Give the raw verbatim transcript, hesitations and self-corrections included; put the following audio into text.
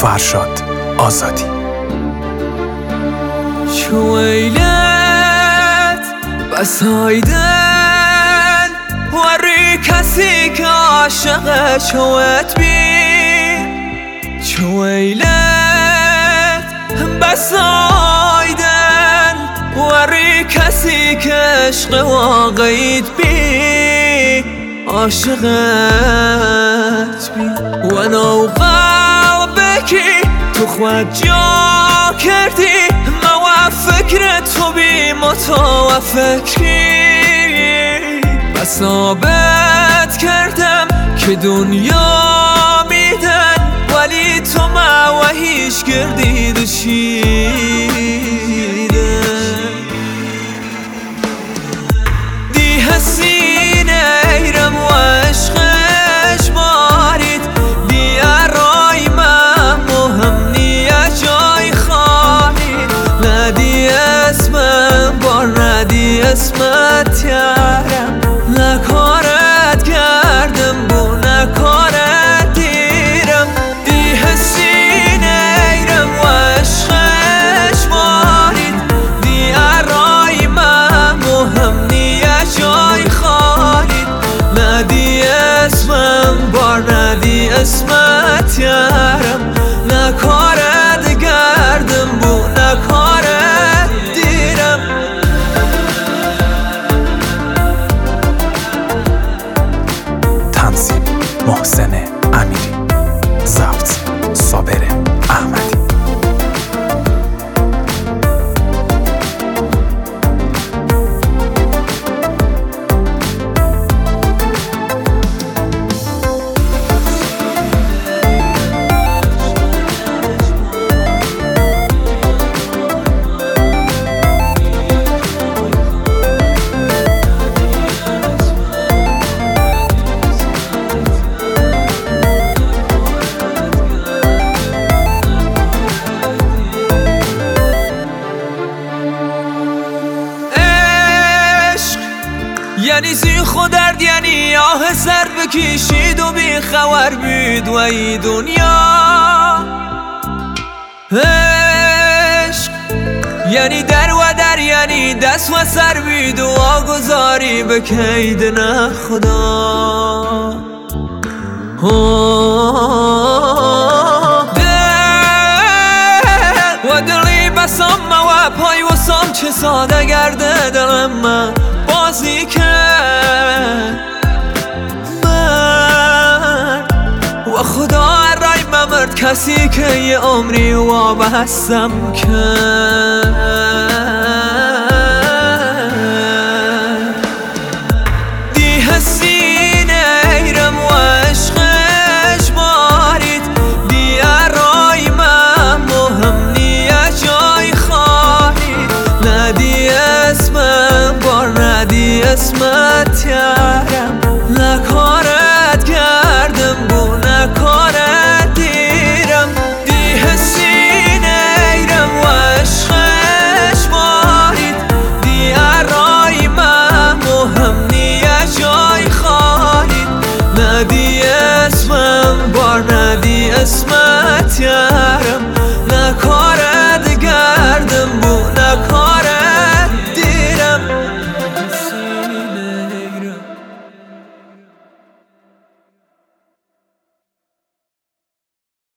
فرشاد آزادی. شویلت بسایدن وری کسی که عاشق شوت بی. شویلت بسایدن وری کسی که عشق واقعیت بی. عاشقت بی و نو قلبکی تو خود جا کردی ما فکر تو بی متوفکی. ثابت کردم که دنیا میدن ولی تو ما و هیچ گردید شیده دی حسین ایرم و عشقش مارید دی ارای من مهم نیه جای خواهید ندی اسمم بار ندی اسمت یارم نکارت کردم بو نکارت دیرم دی حسین ایرم و عشقش مارید دی ارای من مهم نیه جای خواهید ندی اسمم بار ندی اسمت یارم نکارت کردم بو نکارت دیرم. محسن امیری، ضبط صابر احمدی. یعنی زیخ و درد یعنی آه سر بکشید و بی خبر بید و ای دنیا. عشق یعنی در و در یعنی دست و سر بید و آگذاری به کید نه خدا. دل و دلی بسام و پای و سام چه ساده گرده دلم من بازی کرد من و خدا رای ممرد کسی که یه عمری وابستم کرد.